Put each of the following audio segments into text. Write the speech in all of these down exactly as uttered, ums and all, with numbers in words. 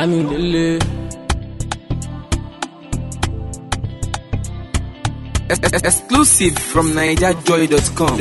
Yami Lele. Exclusive from Niger Joy dot com.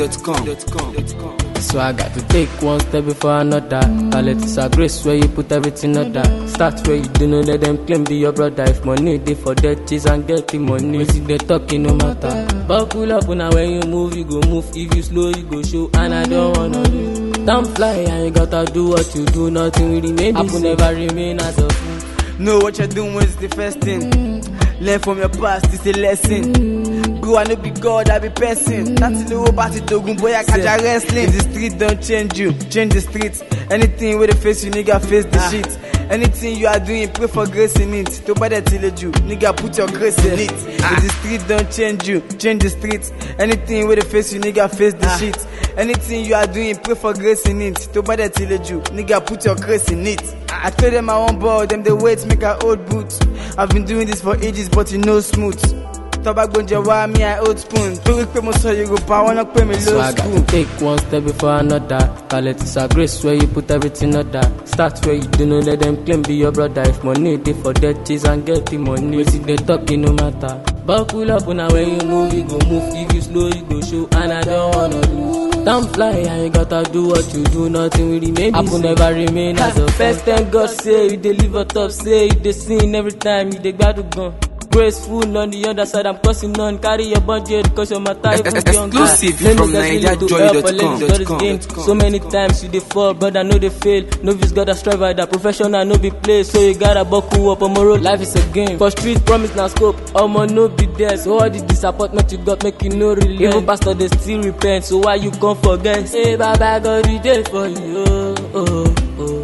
So I got to take one step before another. Talent is a grace where you put everything other. Start where you do not let them claim be your brother. If money they for that cheese and get the money. We see they talking no matter. But pull up now when you move, you go move. If you slow, you go show. And I don't wanna lose. Don't fly and you gotta do what you do. Nothing really made I will never remain as a fool. Know what you're doing is the first thing. Learn from your past, it's a lesson. Go and no be God, I be person. That's the whole party dogun boy, I catch a wrestling. If the street don't change you, change the streets. Anything with the face you nigga face the shit. Anything you are doing, pray for grace in it. To buy that till you, nigga put your grace in it. If the street don't change you, change the streets. Anything with the face you nigga face the shit. Anything you are doing, pray for grace in it. To buy that till you, nigga put your grace in it. I told them I won't ball, them the weights make a old boots. I've been doing this for ages, but you know smooth. Tobacco Jawa, me I old spoon. To pay my soul, you go power, not pay me low So I got to take one step before another. Talent is a grace where you put everything other. Start where you do not let them claim be your brother. If money they for that cheese and get the money. We see they talking no matter. But pull up now when you move, you go move. If you slow, you go show. And I don't wanna lose. Don't fly and you gotta do what you do. Nothing really made I could never remain as a first time God say you deliver top. Say you they sing every time you they got to go. Graceful on the other side, I'm crossing on. Carry your budget, cause you're my type of young guy. Exclusive from Niger Joy dot com. So many times you dey fall, brother, no they fail. Novice gotta strive at that professional, no be play. So you gotta buckle up on moral. Life is a game. For street promise now scope, I'ma no be there. So all the disappointment you got make you no relent. Even pastor they still repent, so why you come forget? Say Baba God did it for you. Oh, oh.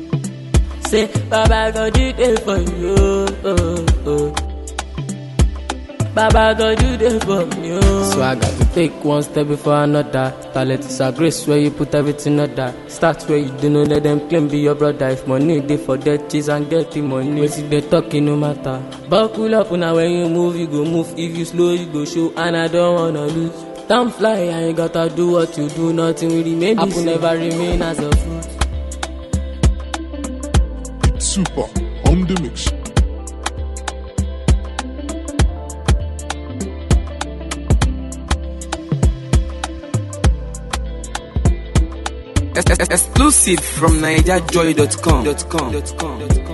Say Baba God did it for you. Oh, oh. Baba God do this for me. So I got to take one step before another. Talent is a grace where you put everything other. Start where you do not let them claim be your brother. If money they for that cheese and get the money. We see they talking no matter. But pull up now when you move, you go move. If you slow, you go show. And I don't wanna lose. Don't fly and you gotta do what you do. Nothing really made I could never remain as a fool. It's super on the mix. Exclusive from Niger Joy dot com.